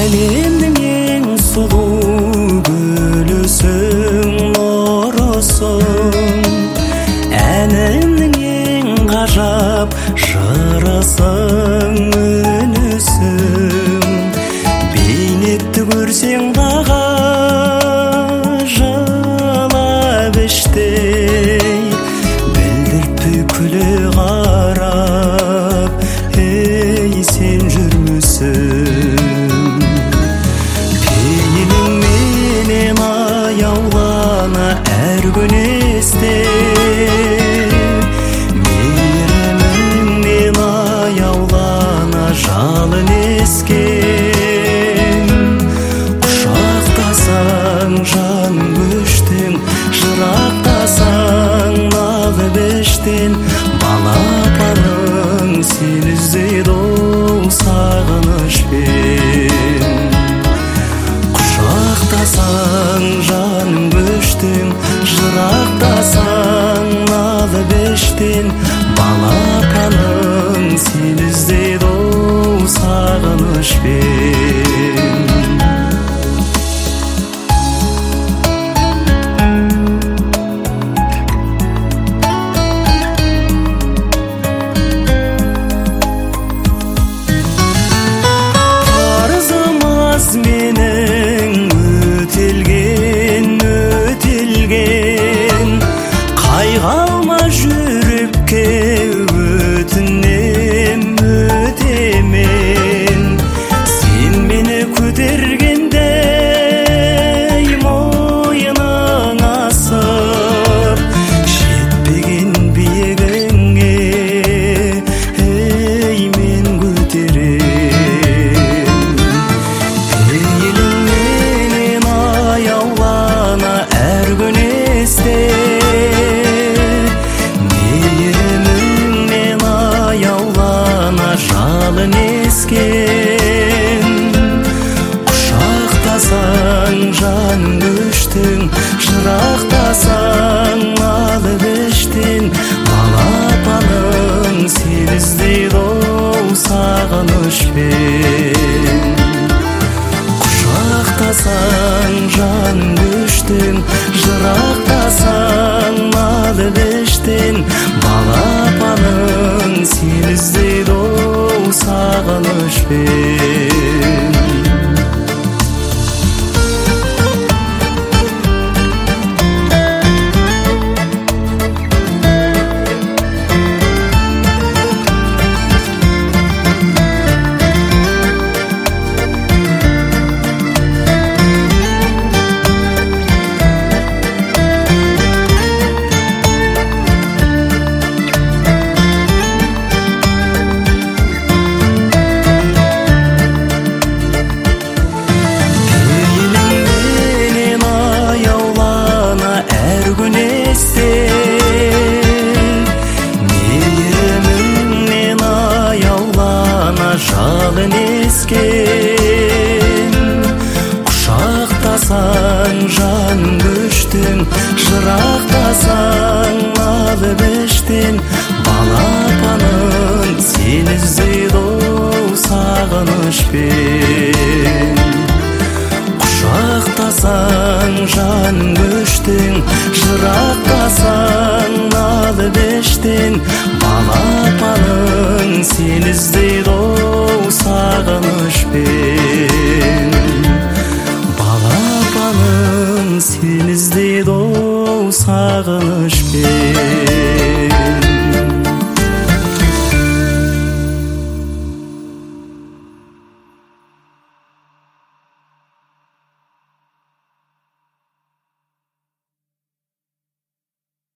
Әлемнің ең сұлу гүлісің, нұрысың, әнімнің ең ғажап жырысың, үнісің. Бейнетті көрсең дағы жылап іштей, білдіртпей күле қарап, ей сен жүрмісің. Пейіліңменен аяулана әр күн есте, мейіріміңнен аяулана жалын ескен. Құшақтасаң жан көштің, жырақтасаң налып іштен. Балапаның сен іздейді ол сағынышпен. Құшақтасаң жаным көштің, жырақтасаң налып іштен. Балапаның сен іздейді ол сағынышпен. Менің өтелген, қайғы алма жүрекке өтінем, өтемен. Сен мені көтергенде мойның асып, жетпеген биігіңе ей мен көтерем. Мейіріміңнен аяулана жалын ескен. Құшақтасаң жаным көштің, жырақтасаң алып іштен. Балапаның сен іздейді ол сағынышпен. Құшақтасаң жаным көштің, жырақтасаң алып іштен. Балапаның сен іздейді ол сағынышпен. Мейіріміңнен аяулана жалын ескен. Құшақтасаң жаным көштің, жырақтасаң алып іштен. Балапаның сен іздейді ол сағынышпен. Құшақтасаң жаным көштің, жырақтасаң алып іштен. Балапаның сен іздейді